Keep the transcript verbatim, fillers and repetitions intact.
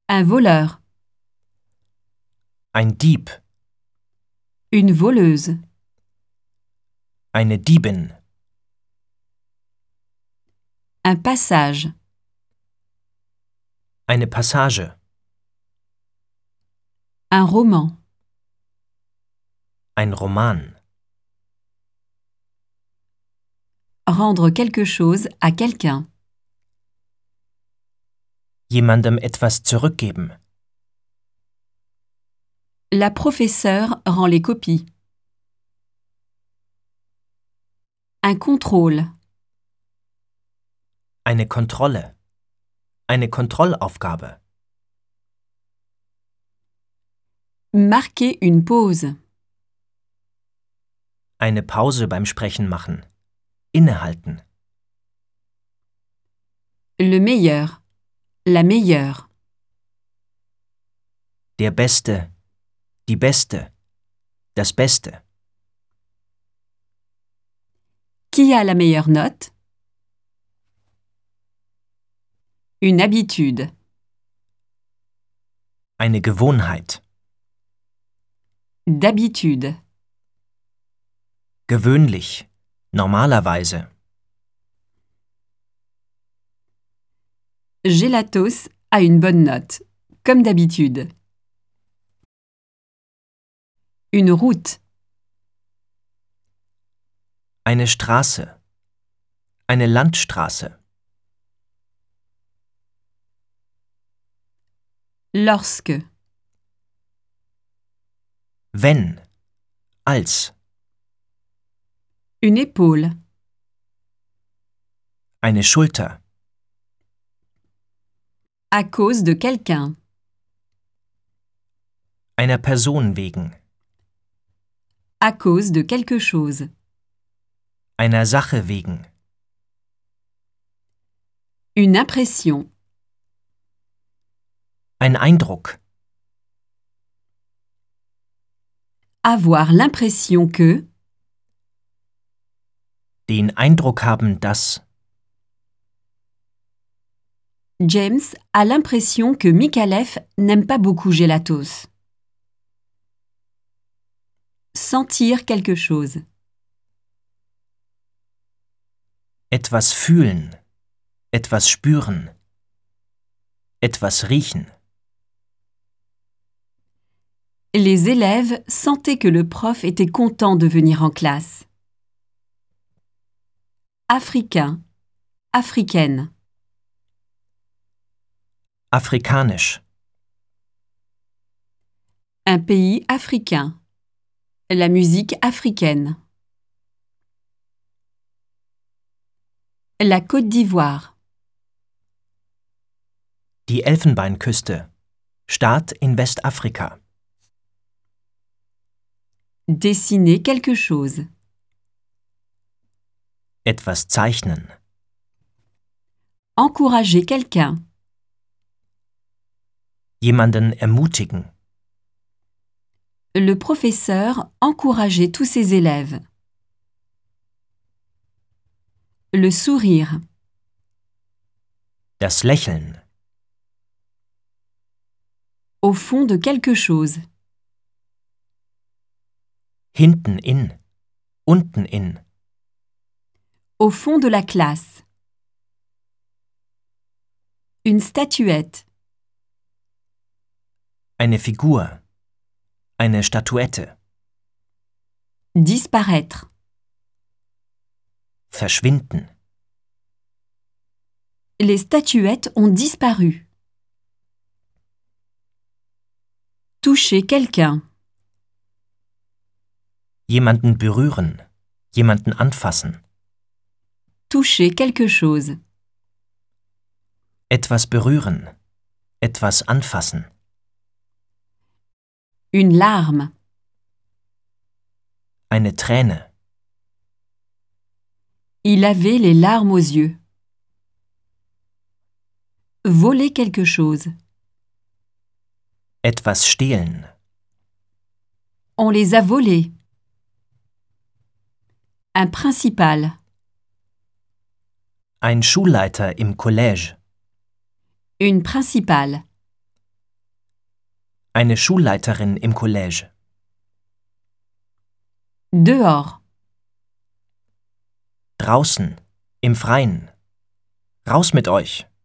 Un voleur. Ein Dieb. Une voleuse. Eine Diebin. Un passage. Eine Passage. Un roman. Ein Roman. Rendre quelque chose à quelqu'un. Jemandem etwas zurückgeben. La professeure rend les copies. Un contrôle. Eine Kontrolle. Eine Kontrollaufgabe. Marquer une pause. Eine Pause beim Sprechen machen. Innehalten. Le meilleur. La meilleure. Der Beste. Die Beste. Das Beste. Qui a la meilleure note? Une habitude. Eine Gewohnheit. D'habitude. Gewöhnlich. Normalerweise. Gelatos a une bonne note, comme d'habitude. Une route. Eine Straße. Eine Landstraße. Lorsque. Wenn. Als. Une épaule. Eine Schulter. À cause de quelqu'un. Einer Person wegen. À cause de quelque chose. Einer Sache wegen. Une impression. Ein Eindruck. Avoir l'impression que. Den Eindruck haben, dass. James a l'impression que Micallef n'aime pas beaucoup Gelatos. Sentir quelque chose. Etwas fühlen. Etwas spüren. Etwas riechen. Les élèves sentaient que le prof était content de venir en classe. Africain. Africaine. Afrikanisch. Un pays africain. La musique africaine. La Côte d'Ivoire. Die Elfenbeinküste. Staat in Westafrika. Dessiner quelque chose. Etwas zeichnen. Encourager quelqu'un. Jemanden ermutigen. Le professeur encourageait tous ses élèves. Le sourire. Das Lächeln. Au fond de quelque chose. Hinten in. Unten in. Au fond de la classe. Une statuette. Eine Figur. Eine Statuette. Disparaître. Verschwinden. Les statuettes ont disparu. Toucher quelqu'un. Jemanden berühren. Jemanden anfassen. Toucher quelque chose. Etwas berühren. Etwas anfassen. Une larme. Eine Träne. Il avait les larmes aux yeux. Voler quelque chose. Etwas stehlen. On les a volés. Un principal. Ein Schulleiter im Collège. Une principale. Eine Schulleiterin im Collège. Dehors. Draußen. Im Freien. Raus mit euch.